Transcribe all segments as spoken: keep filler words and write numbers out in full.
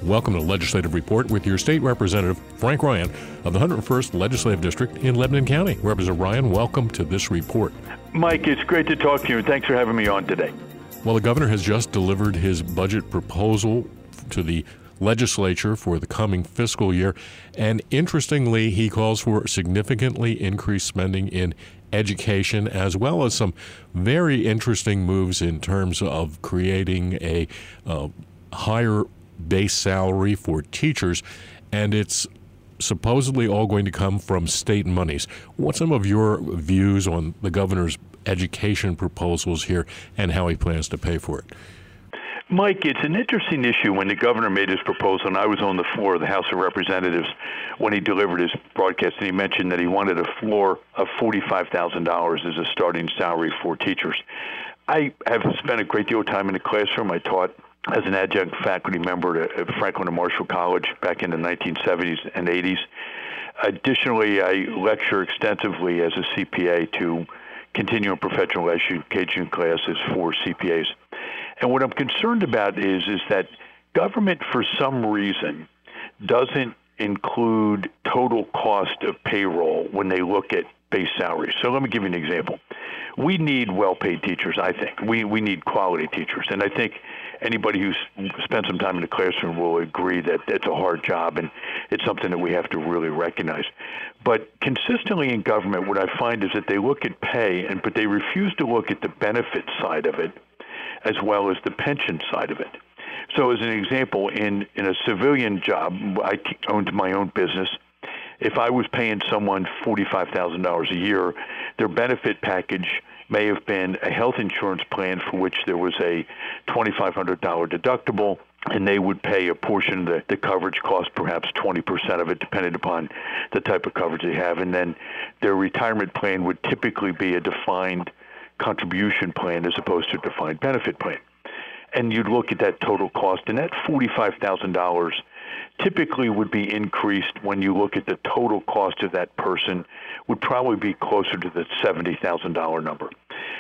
Welcome to Legislative Report with your state representative, Frank Ryan, of the one hundred first Legislative District in Lebanon County. Representative Ryan, welcome to this report. Mike, it's great to talk to you, and thanks for having me on today. Well, the governor has just delivered his budget proposal to the legislature for the coming fiscal year, and interestingly, he calls for significantly increased spending in education, as well as some very interesting moves in terms of creating a uh, higher base salary for teachers, and it's supposedly all going to come from state monies. What's some of your views on the governor's education proposals here and how he plans to pay for it? Mike, it's an interesting issue when the governor made his proposal, and I was on the floor of the House of Representatives when he delivered his broadcast, and he mentioned that he wanted a floor of forty-five thousand dollars as a starting salary for teachers. I have spent a great deal of time in the classroom. I taught as an adjunct faculty member at Franklin and Marshall College back in the nineteen seventies and eighties. Additionally, I lecture extensively as a C P A to continuing professional education classes for C P As. And what I'm concerned about is, is that government, for some reason, doesn't include total cost of payroll when they look at base salaries. So let me give you an example. We need well-paid teachers, I think. We we need quality teachers. And I think anybody who's spent some time in the classroom will agree that it's a hard job and it's something that we have to really recognize. But consistently in government, what I find is that they look at pay, and but they refuse to look at the benefit side of it as well as the pension side of it. So as an example, in, in a civilian job, I owned my own business. If I was paying someone forty-five thousand dollars a year, their benefit package may have been a health insurance plan for which there was a twenty-five hundred dollars deductible, and they would pay a portion of the, the coverage cost, perhaps twenty percent of it, depending upon the type of coverage they have. And then their retirement plan would typically be a defined contribution plan as opposed to a defined benefit plan. And you'd look at that total cost, and that forty-five thousand dollars typically would be increased when you look at the total cost of that person would probably be closer to the seventy thousand dollars number.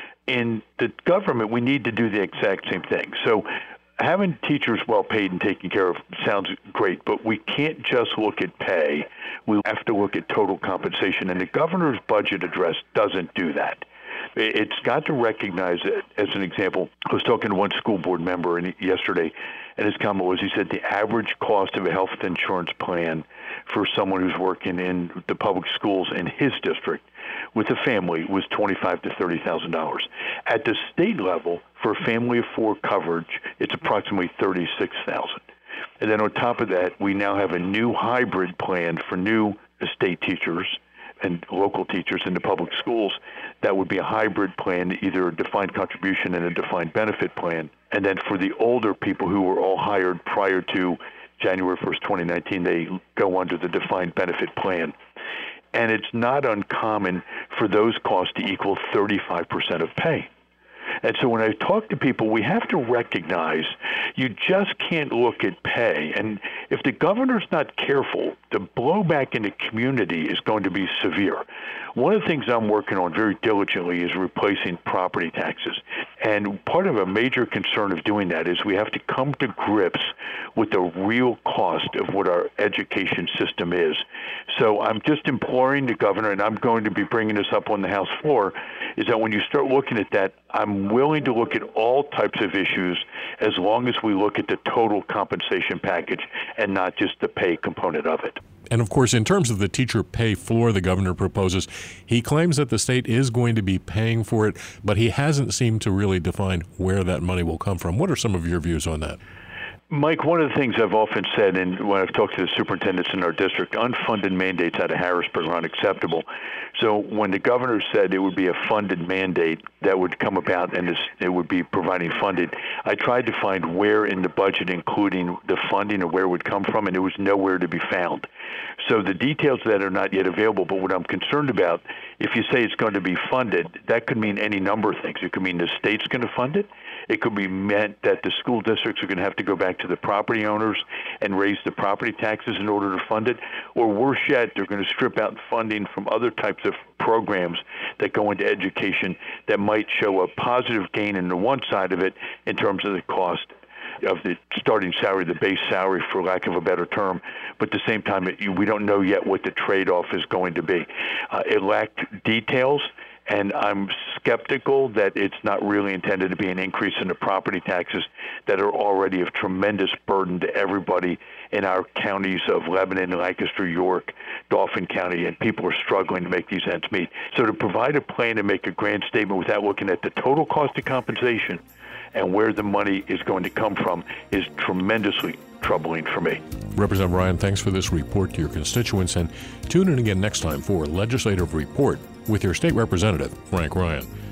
In the government, we need to do the exact same thing. So having teachers well paid and taken care of sounds great, but we can't just look at pay. We have to look at total compensation, and the governor's budget address doesn't do that. It's got to recognize it. As an example, I was talking to one school board member and yesterday, and his comment was, he said the average cost of a health insurance plan for someone who's working in the public schools in his district with a family was twenty-five thousand to thirty thousand dollars. At the state level, for a family of four coverage, it's approximately thirty-six thousand dollars. And then on top of that, we now have a new hybrid plan for new state teachers and local teachers in the public schools. That would be a hybrid plan, either a defined contribution and a defined benefit plan. And then for the older people who were all hired prior to January first, twenty nineteen, they go under the defined benefit plan. And it's not uncommon for those costs to equal thirty-five percent of pay. And so when I talk to people, we have to recognize you just can't look at pay. And if the governor's not careful, the blowback in the community is going to be severe. One of the things I'm working on very diligently is replacing property taxes. And part of a major concern of doing that is we have to come to grips with the real cost of what our education system is. So I'm just imploring the governor, and I'm going to be bringing this up on the House floor, is that when you start looking at that, I'm willing to look at all types of issues as long as we look at the total compensation package and not just the pay component of it. And of course, in terms of the teacher pay floor the governor proposes, he claims that the state is going to be paying for it, but he hasn't seemed to really define where that money will come from. What are some of your views on that? Mike, one of the things I've often said, and when I've talked to the superintendents in our district, unfunded mandates out of Harrisburg are unacceptable. So when the governor said it would be a funded mandate that would come about and it would be providing funded, I tried to find where in the budget, including the funding of where it would come from, and it was nowhere to be found. So the details of that are not yet available, but what I'm concerned about, if you say it's going to be funded, that could mean any number of things. It could mean the state's going to fund it. It could be meant that the school districts are going to have to go back to the property owners and raise the property taxes in order to fund it. Or worse yet, they're going to strip out funding from other types of programs that go into education that might show a positive gain in the one side of it in terms of the cost of the starting salary, the base salary, for lack of a better term. But at the same time, it, we don't know yet what the trade-off is going to be. Uh, it lacked details, and I'm skeptical that it's not really intended to be an increase in the property taxes that are already of tremendous burden to everybody in our counties of Lebanon, Lancaster, York, Dauphin County, and people are struggling to make these ends meet. So to provide a plan and make a grand statement without looking at the total cost of compensation and where the money is going to come from is tremendously troubling for me. Representative Ryan, thanks for this report to your constituents, and tune in again next time for Legislative Report with your state representative, Frank Ryan.